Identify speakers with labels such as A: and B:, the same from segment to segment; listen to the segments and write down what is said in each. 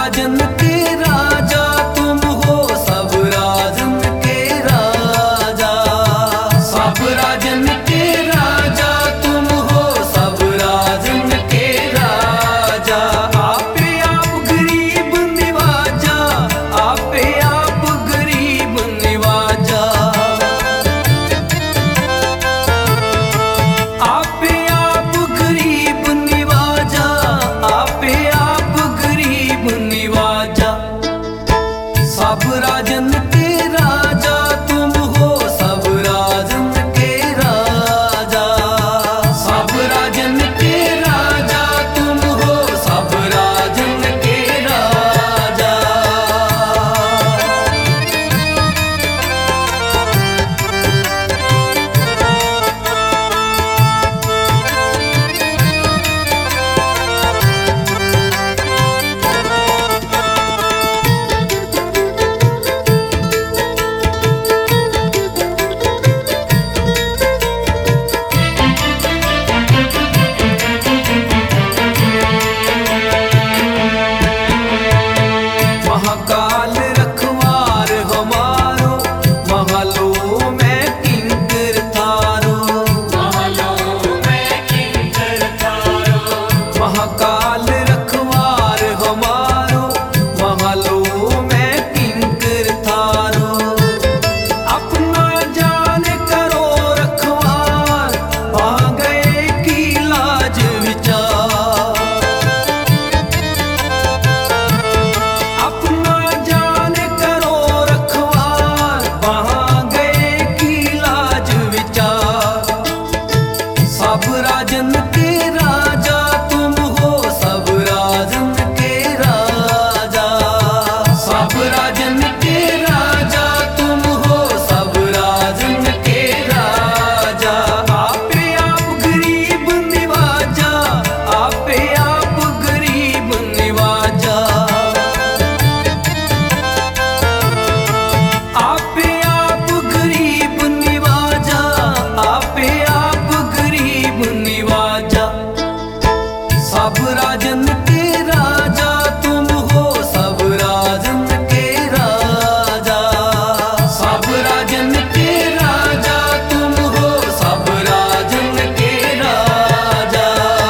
A: राजन के राजा तुम हो, सब राजन के राजा। सब राजन के राजा तुम हो, सब राजन के राजा। आपे आप गरीब निवाजा, आपे आप गरीब निवाजा। आपे आप गरीब निवाजा, आपे आप गरीब निवाजा। सब राजन के राजा तुम हो, सब राजन के राजा। सब राजन के राजा तुम हो, सब राजन के राजा। महाकाल रखवार हमारो, महलों में किंकर थारो। महलों में किंकर थारो। महाकाल रखवार हमारो, महलों में किंकर थारो। अपना जान करो रखवार, आ गए की लाज विचार। अपना जान करो रखवार, वहां गए की लाज विचार। सब राजन के राजा तुम हो, सब राजन के राजा। सब राजन के राजा तुम हो, सब राजन के राजा। आपे आप गरीब निवाजा, आपे आप गरीब निवाजा। आपे आप गरीब निवाजा, आपे आप गरीब निवाजा। सब राजन के राजा तुम हो, सब राजन के राजा। सब राजन के राजा तुम हो, सब राजन के राजा।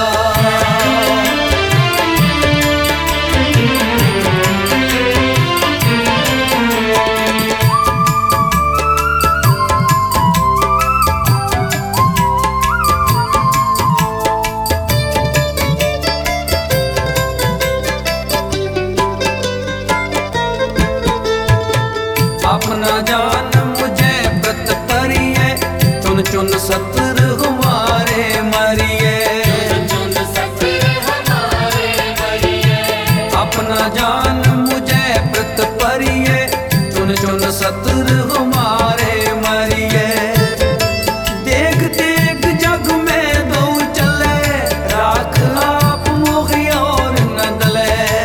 A: अपना जान मुझे व्रत परिये, चुन चुन सत्र हमारे मरिए। चुन सत्र हमारे मरिए। अपना जान मुझे व्रत परिये, चुन चुन सत्र हमारे मरिए। देख देख जग में दो चले, राख आप मोहि और न दले।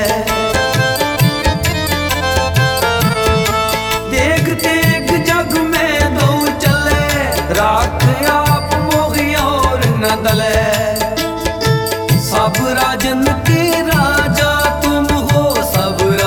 A: देख देख जग में दो चले, राख आप मोहि और न दले। सब राजन के राजा तुम हो, सब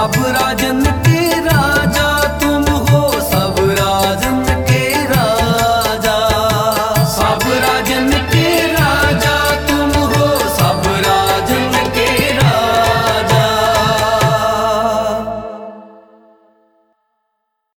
A: अब राजन